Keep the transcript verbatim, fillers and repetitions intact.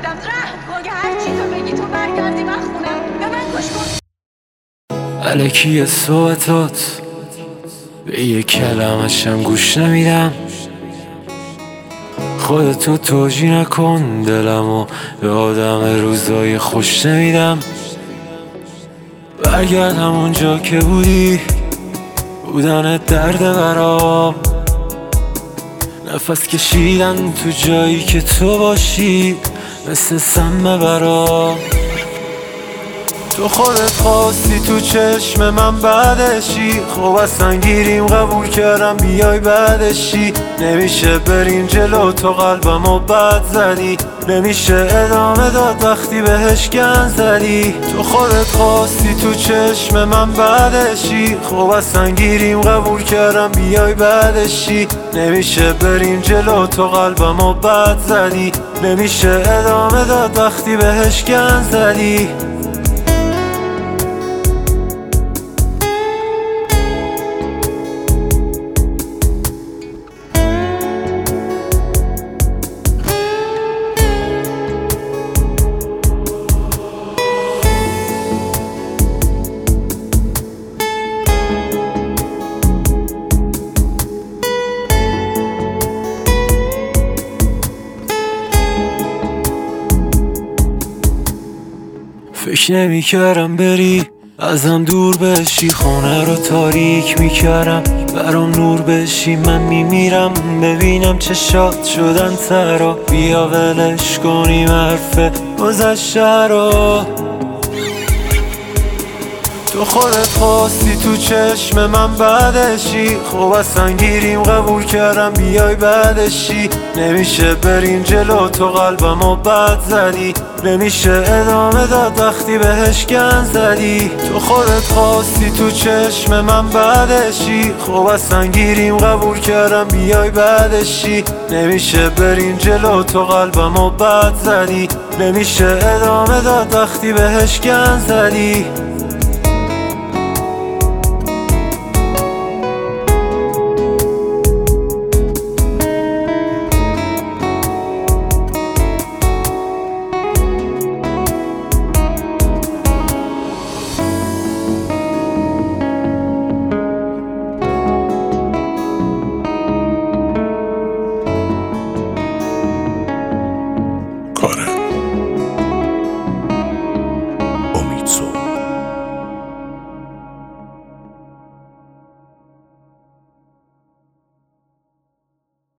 بودم. رحم کن که هر چی تو بگی تو برگردی من خونم. به من گوش کن. الکی صحبتات به یک کلمشم گوش نمیدم. خودتو توجیه نکن، دلمو به آدم روزای خوش نمیدم. برگردم اونجا که بودی، بودن درد برام. نفس کشیدن تو جایی که تو باشی مثل سم برام. تو خودت خواستی تو چشم من بعدشی، خب اصلا گیریم قبول کردم بیای بعدشی. نمیشه بریم جلو تو قلبمو بد زدی، نمیشه ادامه داد وقتی بهش گند زدی. تو خودت خواستی تو چشم من بعدشی، خب اصلا گیریم قبول کردم بیای بعدشی. نمیشه بریم جلو تو قلبمو بد زدی، نمیشه ادامه داد وقتی بهش گند زدی. فکر نمی کردم بری ازم دور بشی، خونه رو تاریک می کردم برام نور بشی. من می میرم ببینم چشات شدن ترا، بیا ولش کنیم حرف گذشته رو. تو خودت خواستی تو چشم من بعدشی، خب اصلا گیریم قبول کردم بیای بعدشی. نمیشه بریم جلو تو قلبمو بد زدی، نمیشه ادامه داد وقتی بهش گند زدی. تو خودت خواستی تو چشم من بعدشی، خب اصلا گیریم قبول کردم بیای بعدشی. نمیشه بریم جلو تو قلبمو بد زدی، نمیشه ادامه داد وقتی بهش گند زدی.